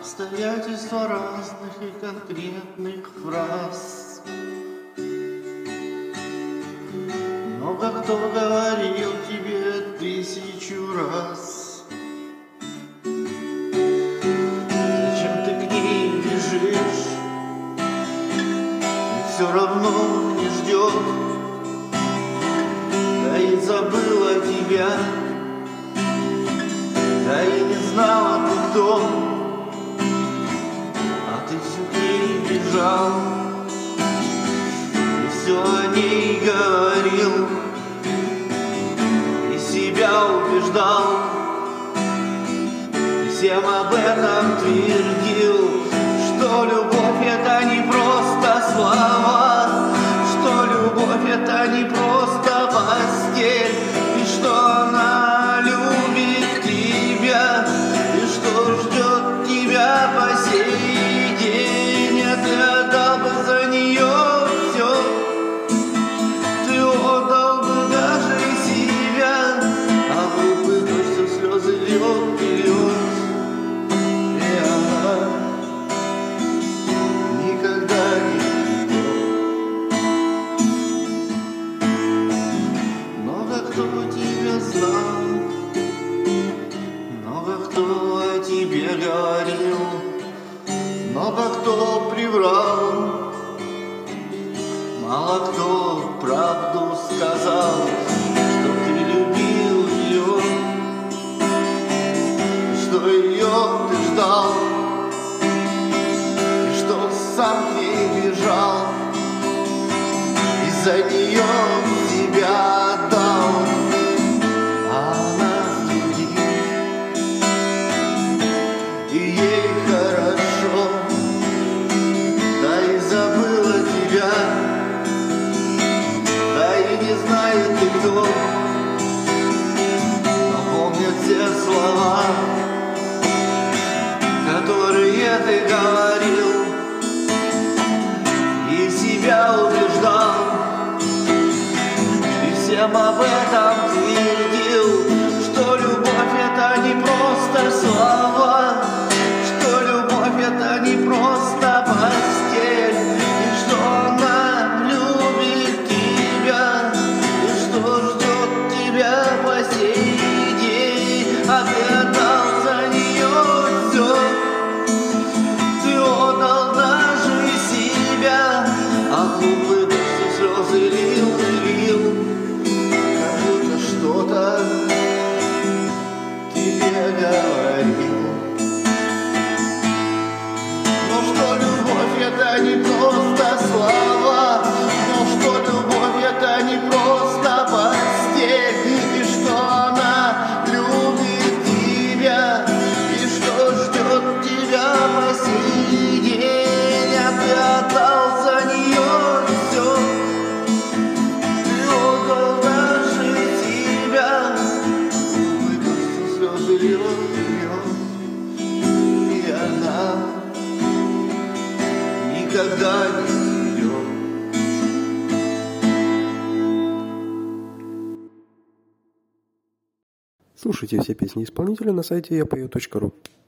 Обстоятельства разных и конкретных фраз. Много кто говорил тебе 1000 раз. Зачем ты к ней бежишь? И все равно не ждет. Да и забыла тебя, да и не знала ты кто. Ты все к ней бежал и все о ней говорил, и себя убеждал, и всем об этом твердил, что любовь это не просто слова, что любовь это не просто постель, и что она любит тебя, и что ждет тебя по сей. Ты отдал бы за нее все, ты отдал бы даже и себя, а глупый дождь все слезы льет и льет, и она никогда не придет. Много кто тебя знал, много кто о тебе говорил, много кто приврал, мало кто правду сказал, что ты любил ее, что ее ты ждал, и что сам к ней бежал, из-за нее себя отдал, а она с другим, и ей хорошо. Забыла тебя, да и не знает ты кто, но помнит все слова, которые ты говорил, и себя убеждал, и всем об этом твердил, что любовь это не просто слова, что любовь это не просто постель, и что она любит тебя, и что ждет тебя по сей день, а ты отдал за нее все, ты отдал даже и себя, а глупый дождь все слезы лил и лил, как будто что-то тебе говорил. Это не просто слова, но что любовь это не просто постель, и что она любит тебя, и что ждет тебя по сей день, а ты отдал за нее все, ты отдал даже себя, выпустил слезы льет, и она никогда не придет. Слушайте все песни исполнителя на сайте yapою.ru.